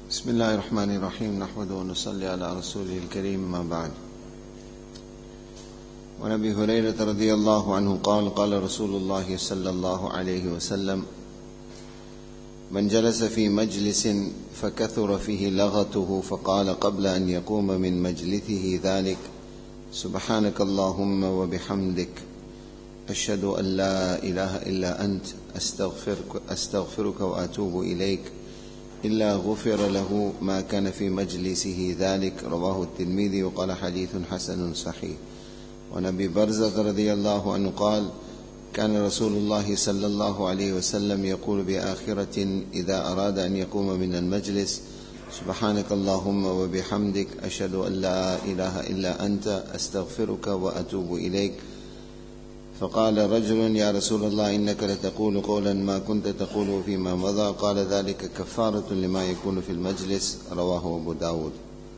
بسم الله الرحمن الرحيم نحمده ونصلي على رسوله الكريم ما بعد. وعن أبي هريرة رضي الله عنه قال قال رسول الله صلى الله عليه وسلم: من جلس في مجلس فكثر فيه لغته فقال قبل أن يقوم من مجلسه ذلك: سبحانك اللهم وبحمدك أشهد أن لا إله إلا أنت أستغفرك وأتوب إليك إلا غفر له ما كان في مجلسه ذلك. رواه الترمذي وقال حديث حسن صحيح. وعن أبي برزة رضي الله عنه قال: كان رسول الله صلى الله عليه وسلم يقول بآخرة إذا أراد أن يقوم من المجلس: سبحانك اللهم وبحمدك أشهد أن لا إله إلا أنت أستغفرك وأتوب إليك. فقال رجل: يا رسول الله إنك لتقول قولا ما كنت تقوله فيما مضى. قال: ذلك كفارة لما يكون في المجلس. رواه أبو داود.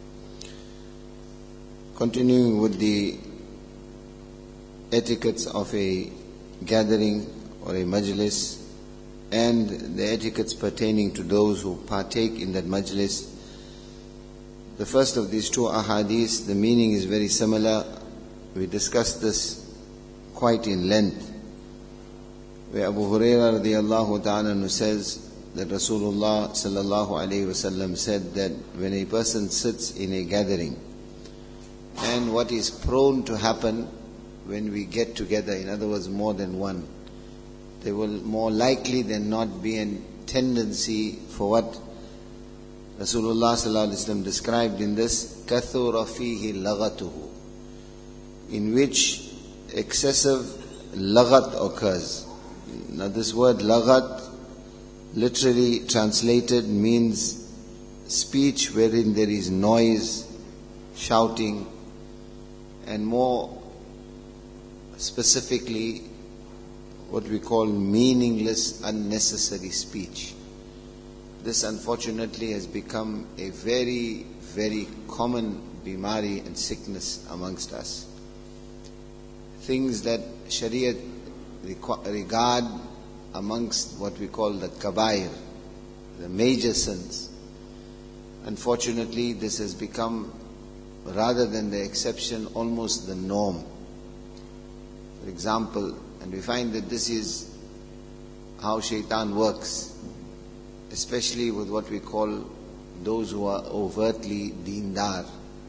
Continuing with the etiquettes of a gathering or a majlis and the etiquettes pertaining to those who partake in that majlis. The first of these two ahadith, the meaning is very similar. We discussed this quite in length, where Abu Hurairah radiyallahu ta'ala says that Rasulullah sallallahu alayhi wasallam said that when a person sits in a gathering, and what is prone to happen when we get together, in other words more than one, there will more likely than not be a tendency for what Rasulullah sallallahu alayhi wasallam described in this, kathura fihi laghatuhu, in which excessive laghat occurs. Now this word laghat, literally translated, means speech wherein there is noise, shouting, and more specifically what we call meaningless, unnecessary speech. This unfortunately has become a very, very common bimari and sickness amongst us. Things that Shariat regard amongst what we call the kabair, the major sins. Unfortunately, this has become, rather than the exception, almost the norm. For example, and we find that this is how shaitan works, especially with what we call those who are overtly deendar.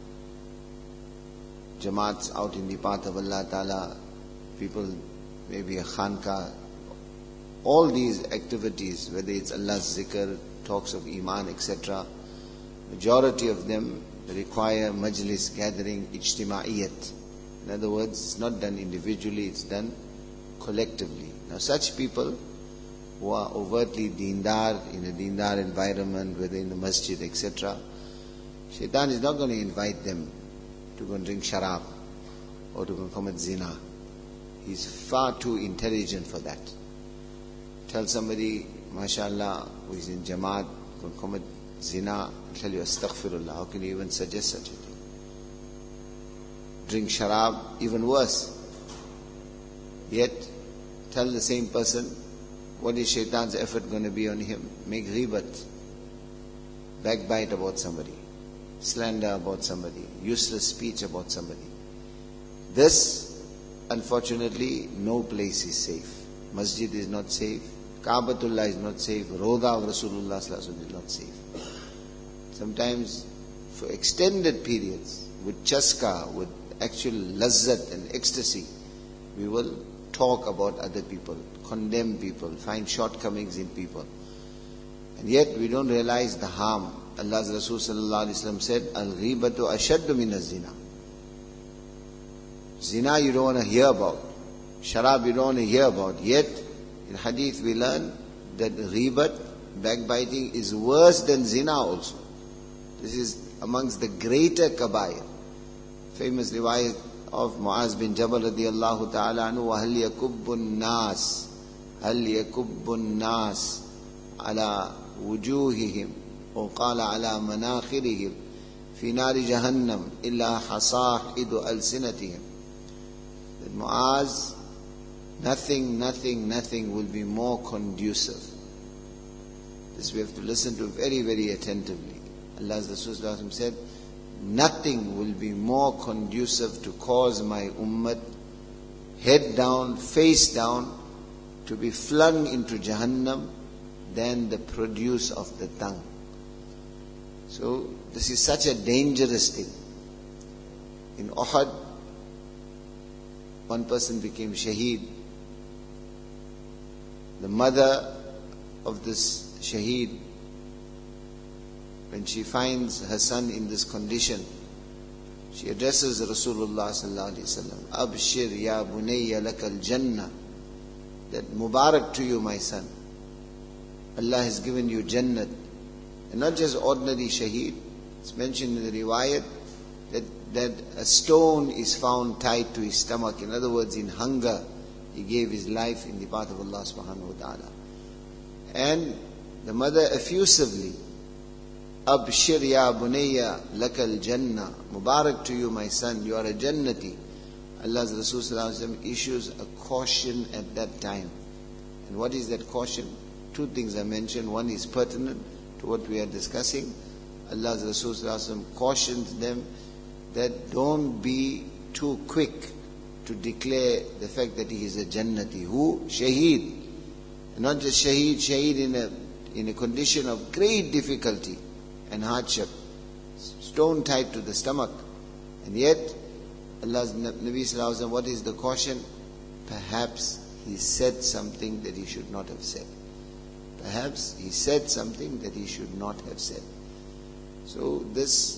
Jamaats out in the path of Allah Ta'ala, people, maybe a khanka, all these activities, whether it's Allah's zikr, talks of iman, etc., majority of them require majlis, gathering, ijtima'iyat. In other words, it's not done individually, it's done collectively. Now such people who are overtly deendar, in a deendar environment, whether in the masjid, etc., shaitan is not going to invite them to go and drink sharab or to go and commit zina. He's far too intelligent for that. Tell somebody, mashallah, who is in Jamaat, go and commit zina, tell you astaghfirullah. How can you even suggest such a thing? Drink sharab, even worse. Yet, tell the same person, what is shaitan's effort going to be on him? Make ghibat, backbite about somebody, slander about somebody, useless speech about somebody. This, unfortunately, no place is safe. Masjid is not safe, Kaabatullah is not safe, Roda of Rasulullah is not safe. Sometimes, for extended periods, with chaska, with actual lazzat and ecstasy, we will talk about other people, condemn people, find shortcomings in people. And yet we don't realize the harm. Allah's Rasul sallallahu alaihi wasallam said, "Al-ghibatu ashaddu min az-zina." Zina you don't want to hear about. Sharab you don't want to hear about. Yet, in hadith we learn that ghibat, backbiting, is worse than zina also. This is amongst the greater kabair. Famous riwayat of Muaz bin Jabal radiyallahu ta'ala anhu, وَهَلْ يَكُبُّ النَّاسِ هَلْ يَكُبُّ النَّاسِ عَلَى وُجُوهِهِمْ وقال على مناخرهم في نار جهنم إلا حصائد ألسنتهم. That Muaz, nothing will be more conducive. This we have to listen to very, very attentively. Allah's Rasul said, nothing will be more conducive to cause my ummah head down, face down, to be flung into Jahannam than the produce of the tongue. So this is such a dangerous thing. In Uhud, one person became shaheed. The mother of this shaheed, when she finds her son in this condition, she addresses Rasulullah sallallahu alaihi wasallam, Abshir ya bunayya lakal jannah, that Mubarak to you, my son. Allah has given you Jannat. And not just ordinary shaheed. It's mentioned in the riwayat that a stone is found tied to his stomach. In other words, in hunger, he gave his life in the path of Allah subhanahu wa ta'ala. And the mother effusively, Abshir ya bunayya lakal jannah, Mubarak to you, my son, you are a Jannati. Allah's Rasul sallallahu alaihi wasallam issues a caution at that time. And what is that caution? Two things are mentioned. One is pertinent to what we are discussing. Allah's Rasul sallallahu alaihi wasallam cautions them that don't be too quick to declare the fact that he is a Jannati. Who? Shaheed. And not just shaheed in a condition of great difficulty and hardship. Stone tied to the stomach. And yet, Allah's Nabi sallallahu alaihi wasallam, what is the caution? Perhaps he said something that he should not have said. Perhaps he said something that he should not have said. So this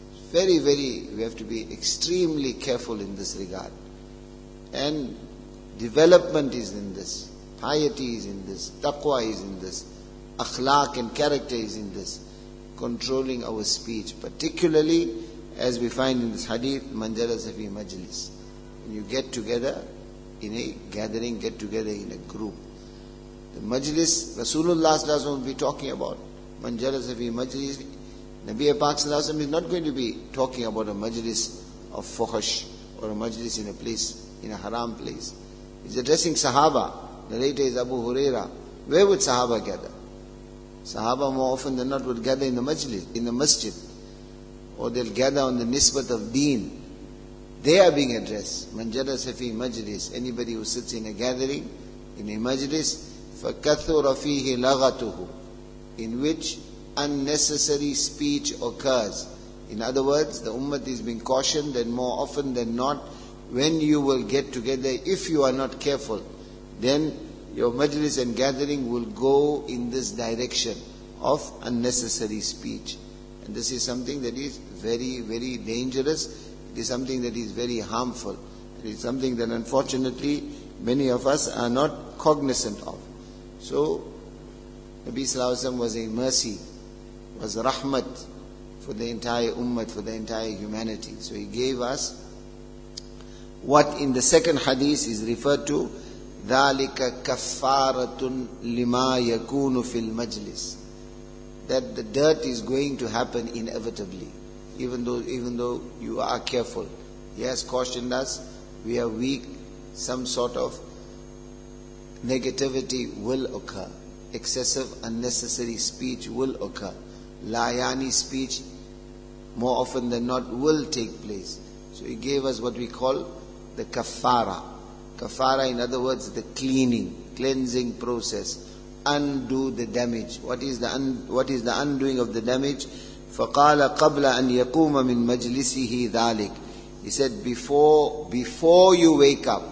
we have to be extremely careful in this regard. And development is in this. Piety is in this. Taqwa is in this. Akhlaq and character is in this. Controlling our speech. Particularly, as we find in this hadith, Man jalasa fi majlis. When you get together in a gathering, get together in a group. The majlis, Rasulullah sallallahu alaihi wasallam will be talking about. Man jalasa fi majlis. Nabi Pak sallallahu alaihi wasallam is not going to be talking about a majlis of fuhsh or a majlis in a place, in a haram place. He's addressing Sahaba. Narrator is Abu Huraira. Where would Sahaba gather? Sahaba more often than not would gather in the majlis, in the masjid. Or they'll gather on the nisbat of deen. They are being addressed. Man jalasa fi majlis. Anybody who sits in a gathering, in a majlis, فَكَثُرَ فِيهِ لَغَتُهُ, in which unnecessary speech occurs. In other words, the ummah is being cautioned that more often than not, when you will get together, if you are not careful, then your majlis and gathering will go in this direction of unnecessary speech. And this is something that is very, very dangerous. It is something that is very harmful. It is something that unfortunately many of us are not cognizant of. So, Nabi Sallallahu Alaihi Wasallam was a mercy, was rahmat for the entire ummah, for the entire humanity. So he gave us what in the second hadith is referred to, ذَلِكَ كَفَّارَةٌ لِمَا يَكُونُ فِي الْمَجْلِسِ, that the dirt is going to happen inevitably, even though you are careful. He has cautioned us, we are weak, some sort of negativity will occur. Excessive, unnecessary speech will occur. Layani speech, more often than not, will take place. So he gave us what we call the kafara. Kafara, in other words, the cleansing process. Undo the damage. What is the undoing of the damage? فَقَالَ قَبْلَ أَنْ يَقُومَ مِنْ مَجْلِسِهِ ذَلِكَ. He said, before you wake up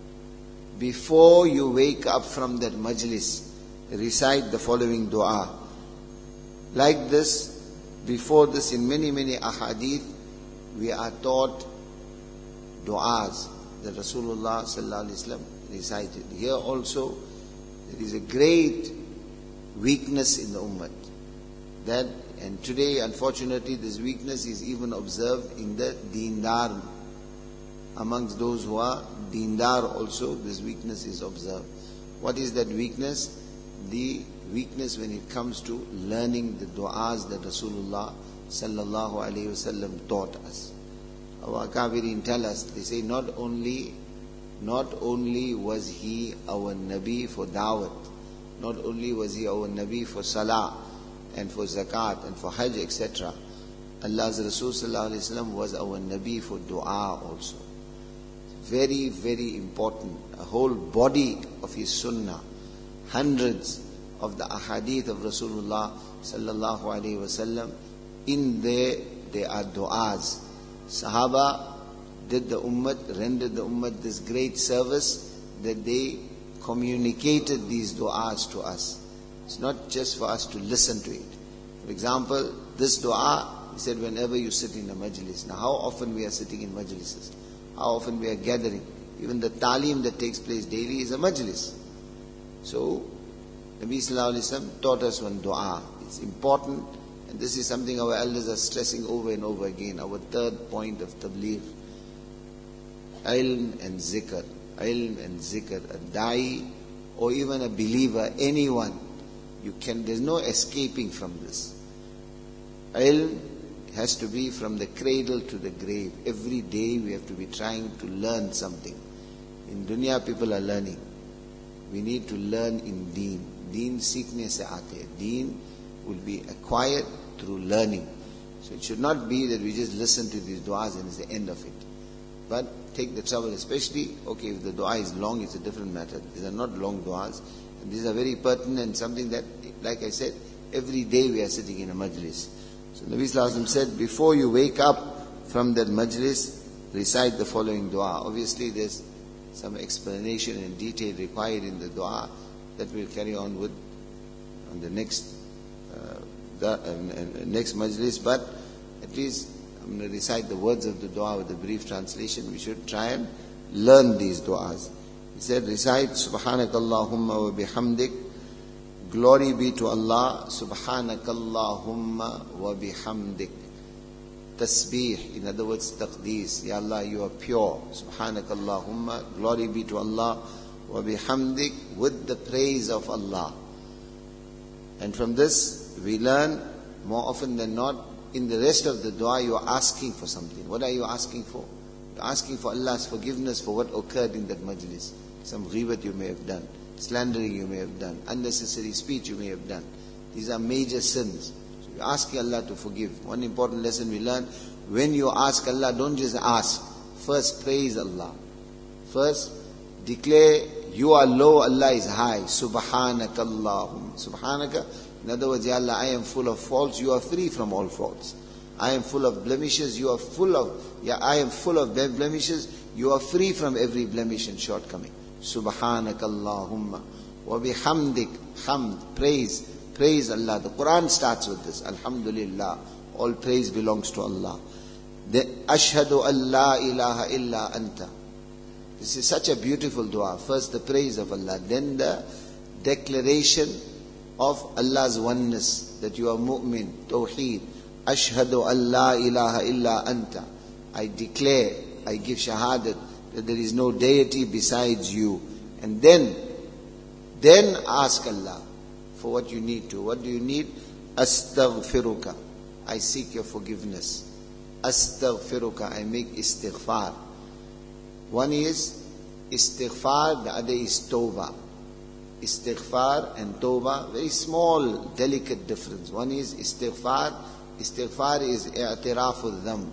from that majlis, recite the following dua. Like this, before this, in many, many ahadith, we are taught du'as that Rasulullah sallallahu alaihi wasallam recited. Here also, there is a great weakness in the ummah. And today, unfortunately, this weakness is even observed in the deendar. Amongst those who are deendar also, this weakness is observed. What is that weakness? The weakness when it comes to learning the du'as that Rasulullah sallallahu alaihi wasallam taught us. Our Akabirin tell us, they say not only was he our Nabi for da'wat, not only was he our Nabi for salah and for zakat and for hajj, etc. Allah's Rasul sallallahu alaihi wasallam was our Nabi for dua also. Very, very important. A whole body of his sunnah, hundreds of the ahadith of Rasulullah sallallahu alaihi wasallam. In there are du'as. Sahaba did the ummah, rendered the ummah this great service that they communicated these du'as to us. It's not just for us to listen to it. For example, this du'a, he said, whenever you sit in a majlis. Now, how often we are sitting in majlises? How often we are gathering? Even the talim that takes place daily is a majlis. So, Nabi sallallahu alaihi wasallam taught us one du'a. It's important, and this is something our elders are stressing over and over again. Our third point of tabligh. Ilm and zikr. Ilm and zikr. A da'i or even a believer, anyone, there's no escaping from this. Ilm has to be from the cradle to the grave. Every day we have to be trying to learn something. In dunya people are learning. We need to learn in deen. Deen seekne se aate. Deen will be acquired through learning. So it should not be that we just listen to these du'as and it's the end of it. But take the trouble, especially, okay, if the du'a is long, it's a different matter. These are not long du'as. And these are very pertinent, something that, like I said, every day we are sitting in a majlis. So Nabi Sallallahu Alaihi Wasallam said, before you wake up from that majlis, recite the following dua. Obviously there's some explanation and detail required in the dua that we'll carry on with on the next majlis, but at least I'm going to recite the words of the dua with a brief translation. We should try and learn these duas. He said, recite Subhanakallahumma wa bihamdik. Glory be to Allah, Subhanakallahumma wa bihamdik. Tasbih, in other words, taqdees. Ya Allah, you are pure. Subhanakallahumma, glory be to Allah, wa bihamdik, with the praise of Allah. And from this, we learn more often than not, in the rest of the dua, you are asking for something. What are you asking for? You're asking for Allah's forgiveness for what occurred in that majlis. Some ghibat you may have done. Slandering you may have done, unnecessary speech you may have done. These are major sins. So you're asking Allah to forgive. One important lesson we learn, when you ask Allah, don't just ask. First praise Allah. First declare, you are low, Allah is high. Subhanakallahum. Subhanaka, in other words, Ya Allah, I am full of faults, you are free from all faults. I am full of blemishes, you are full of, I am full of blemishes, you are free from every blemish and shortcoming. Subhanakallahumma wa bihamdik. Hamd, praise Allah. The Quran starts with this. Alhamdulillah, all praise belongs to Allah. The ashhadu an la ilaha illa anta. This is such a beautiful dua. First the praise of Allah, then the declaration of Allah's oneness, that you are mu'min, tawheed. Ashhadu an la ilaha illa anta. I declare, I give shahadat that there is no deity besides you. And then ask Allah for what you need to. What do you need? Astaghfiruka. I seek your forgiveness. Astaghfiruka. I make istighfar. One is istighfar, the other is tawbah. Istighfar and tawbah, very small, delicate difference. One is istighfar. Istighfar is i'tiraful dhanb,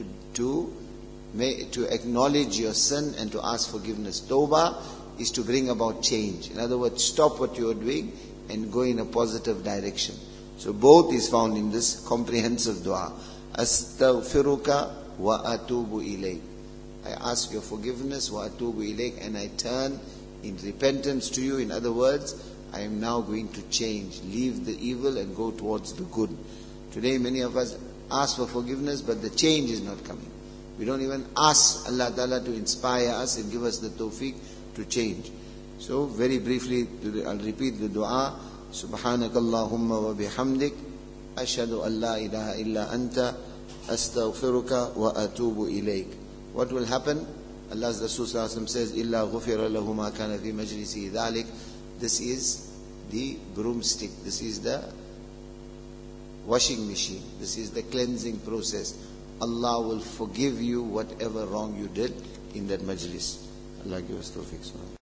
to acknowledge your sin and to ask forgiveness. Tawbah is to bring about change. In other words, stop what you are doing and go in a positive direction. So both is found in this comprehensive dua. Astaghfiruka wa atubu ilayk. I ask your forgiveness, wa atubu ilayk, and I turn in repentance to you. In other words, I am now going to change, leave the evil and go towards the good. Today many of us ask for forgiveness, but the change is not coming. We don't even ask Allah Ta'ala to inspire us and give us the tawfiq to change. So very briefly, I'll repeat the dua. Subhanakallahumma wa bihamdik. Ashhadu an la ilaha illa anta. Astaghfiruka wa atubu ilayk. What will happen? Allah's Rasul says, Illa ghufira lahu ma kana fi majlisi dhalik. This is the broomstick. This is the washing machine. This is the cleansing process. Allah will forgive you whatever wrong you did in that majlis. Allah give us tawfiq.